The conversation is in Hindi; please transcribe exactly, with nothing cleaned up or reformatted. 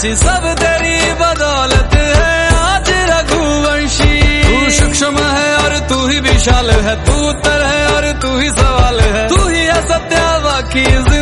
साक्षी सब तेरी बदौलत है आज रघुवंशी। तू सूक्ष्म है और तू ही विशाल है, तू उत्तर है और तू ही सवाल है, तू ही है सत्य बाकी